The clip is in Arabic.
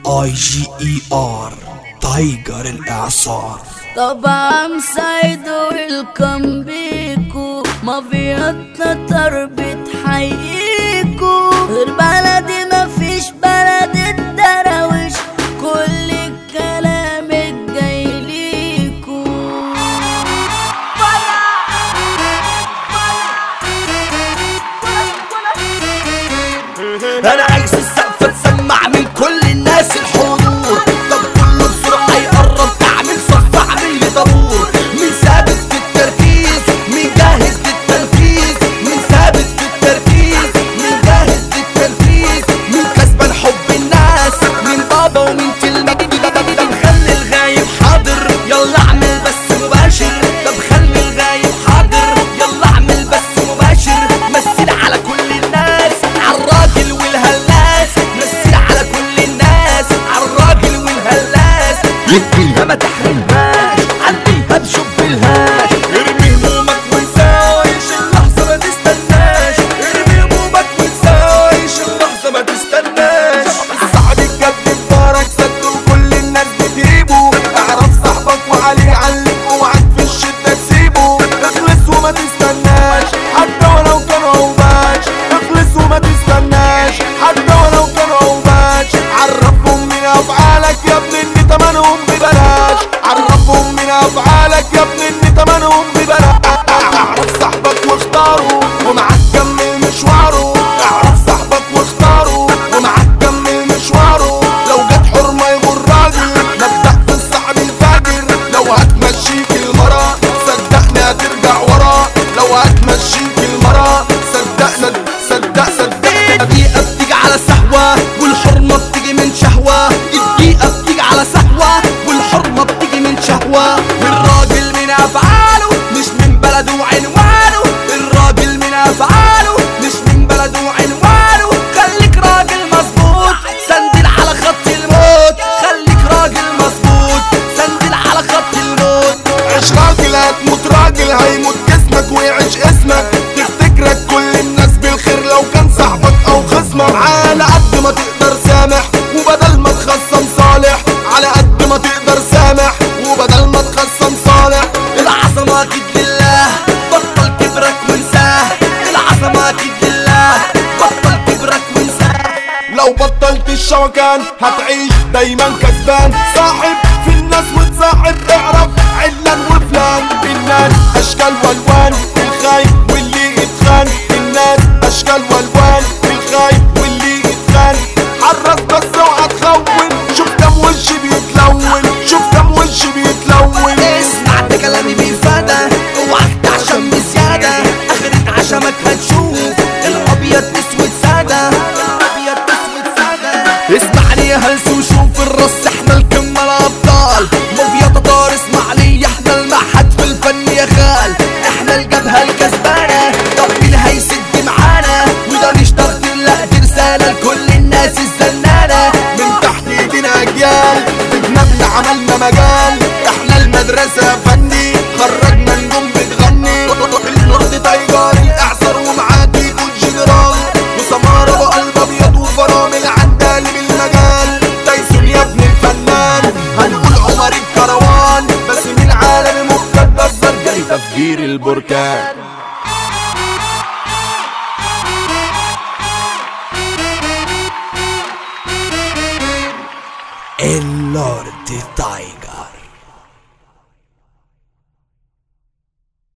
TIGER تايجر الإعصار. طبعا سعيد ويلكم بيكو، مافياتنا تربت حييكو، غير بلدي مفيش بلد الدراويش، كل الكلام الجاي ليكو. أنا عايز السقف تسمع من كل الناس الحضور، طب كله بسرعة يقرب تعمل صف اعمل لي طابور، مين ثابت في التركيز مين جاهز للتنفيذ، مين ثابت في التركيز مين جاهز للتنفيذ، مين كسبان حب الناس مين بابا ومين كلمة. طب خلي الغايب حاضر يلا اعمل بس مباشر، طب خلي الغايب حاضر يلا اعمل بس مباشر، مثل على كل الناس عالراجل والهلاس، مثل على كل الناس عالراجل والهلاس، يديها ما تحرمهاش عديها بشبلهاش، ارمي همومك وانسى عيش اللحظة ما تستناش، ارمي همومك وانسى عيش اللحظة ما تستناش. الصاحب الجد بارك سد وكل الناس بتجيبه، اعرف صاحبك وعليه علق اوعك في الشدة تسيبه، اخلص وما تستناش حتى ولو كان عوباش، اخلص وما تستناش حتى ولو كان عوباش، عرفهم من افعالك يا ابني ان تمنهم ببلاش، عرفهم من افعالك يا ابني ان تمنهم ببلاش. اعرف صاحبك واختاره ومعاك كمل مشواره، اعرف صاحبك واختاره ومعاك كمل مشواره، لو جت حرمة يغر راجل نبدأ في الصاحب الفاجر، لو هتمشيك المرا صدقني هترجع ورا، لو هتمشيك المرا صدقنا الدقيقة بتيجي على سهوة والحرمة بتيجي من شهوة، الدقيقة بتيجي على سهوة والحرمة بتيجي من شهوة، الراجل من أفعاله مش من بلده وعنوانه، الراجل من أفعاله مش من بلده وعنوانه، خليك راجل مظبوط سندل على خط الموت، خليك راجل مظبوط سندل على خط الموت. عيش راجل هتموت راجل هيموت جسمك ويعيش اسمك، تفتكرك كل الناس بالخير لو كان صاحبك او خصمك، على قد ما تقدر سامح وبدل ما تخصم صالح، على قد ما تقدر سامح وبدل ما تخصم صالح. العظمة اكيد لله بطل كبرك وانساه، العظمة اكيد لله بطل كبرك وانساه، لو بطلت الشوكان هتعيش دايما كسبان، صاحب في الناس وتصاحب اعرف علان وفلان، الناس اشكال والوان الخايب واللي اتخان، الناس اشكال والوان الخايب واللي اتخان، حرص بس اوعى تخون، شوف كم وش بيتلون شوف كم وش بيتلون. اسمع ده كلامي بيفادى اوعى تعشم بزيادة، اخرة عشمك هتشوف الابيض اسود سادة، الابيض اسود سادة. اسمعني يا هلس وشوف الرص احنا الكمة الابطال، مافيا تطار اسماعيلية احنا المعهد في الفن يا خال، احنا الجبهة الكسبانة، طب مين هيسد معانا وده مش تقدير لا دي رسالة لكل الناس الزنانة، من تحت ايدينا اجيال بجنبنا عملنا مجال، احنا المدرسة فني خرجنا نجوم بتغني، النورد تايجر الاعصار ومعاه تيجو الجنرال، وسمارة بقلب ابيض وفرامل عدالي بالمجال، تايسون يا ابن الفنان هنقول عمر الكروان، بس من العالم المقدس جاي تفجير البركان. اللورد تايجر